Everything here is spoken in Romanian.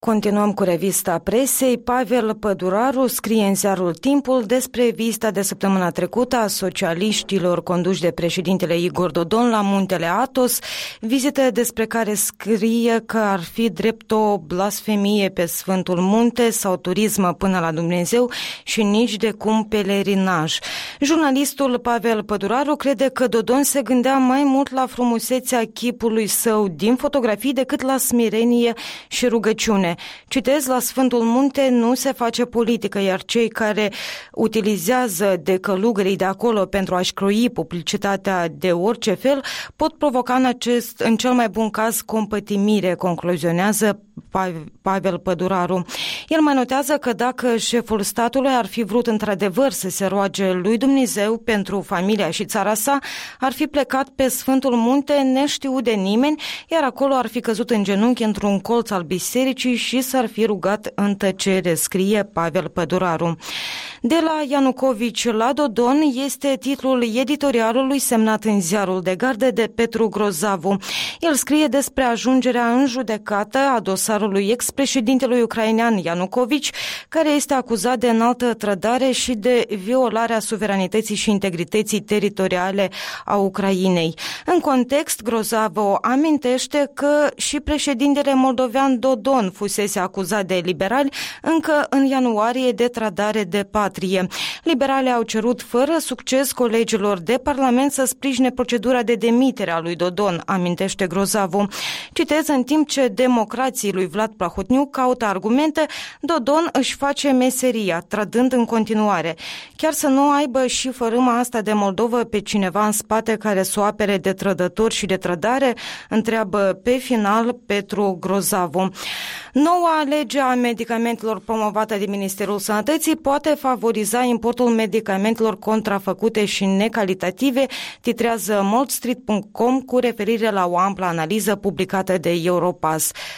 Continuăm cu revista presei. Pavel Păduraru scrie în ziarul Timpul despre vizita de săptămâna trecută a socialiștilor conduși de președintele Igor Dodon la Muntele Athos, vizită despre care scrie că ar fi drept o blasfemie pe Sfântul Munte sau turism până la Dumnezeu și nici de cum pelerinaj. Jurnalistul Pavel Păduraru crede că Dodon se gândea mai mult la frumusețea chipului său din fotografii decât la smirenie și rugăciune. Citez, la Sfântul Munte nu se face politică, iar cei care utilizează de călugării de acolo pentru a-și croi publicitatea de orice fel pot provoca în cel mai bun caz compătimire, concluzionează Pavel Păduraru. El mai notează că dacă șeful statului ar fi vrut într-adevăr să se roage lui Dumnezeu pentru familia și țara sa, ar fi plecat pe Sfântul Munte neștiut de nimeni, iar acolo ar fi căzut în genunchi într-un colț al bisericii și s-ar fi rugat în tăcere, scrie Pavel Păduraru. De la Ianucovici la Dodon este titlul editorialului semnat în ziarul de gardă de Petru Grozavu. El scrie despre ajungerea în judecată a dosarului ex-președintelui ucrainean Ianucovici, care este acuzat de înaltă trădare și de violarea suveranității și integrității teritoriale a Ucrainei. În context, Grozavu amintește că și președintele moldovean Dodon fusese acuzat de liberali încă în ianuarie de trădare de patrie. Liberalii au cerut fără succes colegilor de parlament să sprijine procedura de demitere a lui Dodon, amintește Grozavu. Citez, în timp ce democrații lui Vlad Plahotniuc caută argumente, Dodon își face meseria, trădând în continuare. Chiar să nu aibă și fărâma asta de Moldovă pe cineva în spate care să o apere de trădători și de trădare, întreabă pe final Petru Grozavu. Noua lege a medicamentelor promovată de Ministerul Sănătății poate favoriza importul medicamentelor contrafăcute și necalitative, titrează moldstreet.com cu referire la o amplă analiză publicată de Europass.